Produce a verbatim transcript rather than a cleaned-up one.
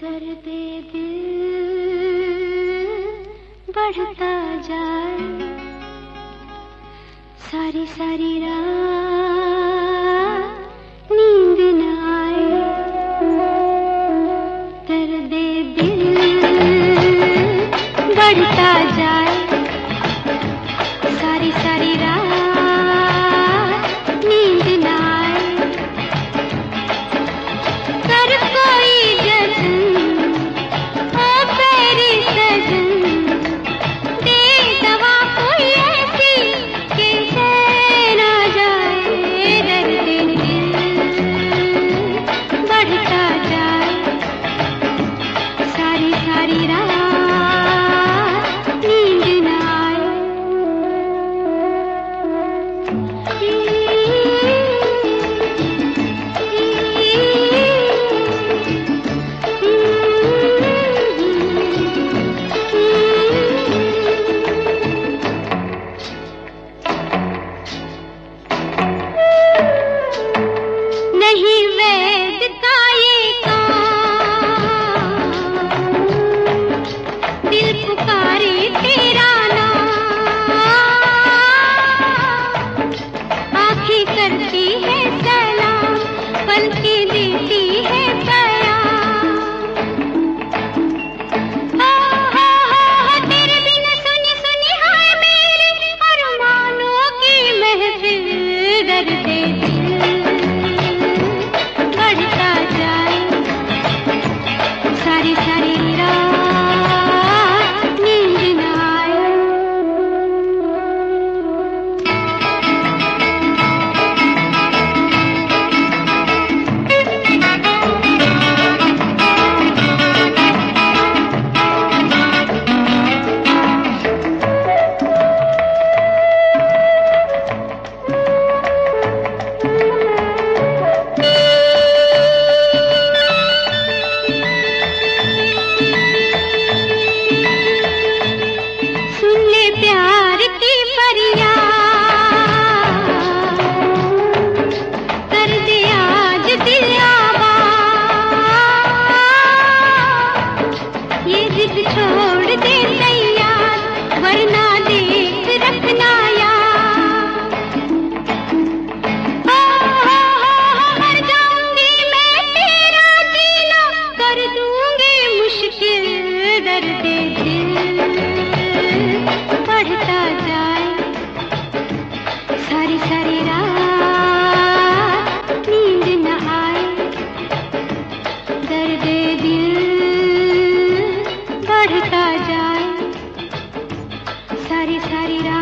दर्द दिल बढ़ता जाए, सारी सारी रात नींद न आए। दर्द दिल बढ़ता जाए, सारी सारी रात नींद न आए। कर कोई जतन ओ तेरी सजन, दे दवा कोई ऐसी कि चैन आ जाए। दर्द दिल बढ़ता जाए, सारी सारी रात नींद न आए। नहीं वेद का ये काम, दिल पुकारे तेरा नाम। आँखें करती है सलाम, पलकें देती है प्यार। हो हो हो तेरे बिन सुनी सुनी हाय मेरे अरमानों की महफिल। दर्द दिल बढ़ता जाए, सारी सारी रात नींद न आए। सुन ले प्यार की फरियाद, कर दे आज दिल आबाद। ये जिद छोड़ दे तैयार, वरना देख रखना याद। हो हो हो मर जाऊंगी मैं तेरा जीना, कर दूंगी मुश्किल। दर्द दिल बढ़ता जाए, सारी सारी रात नींद न आए। दर्द दिल बढ़ता जाए, सारी सारी रात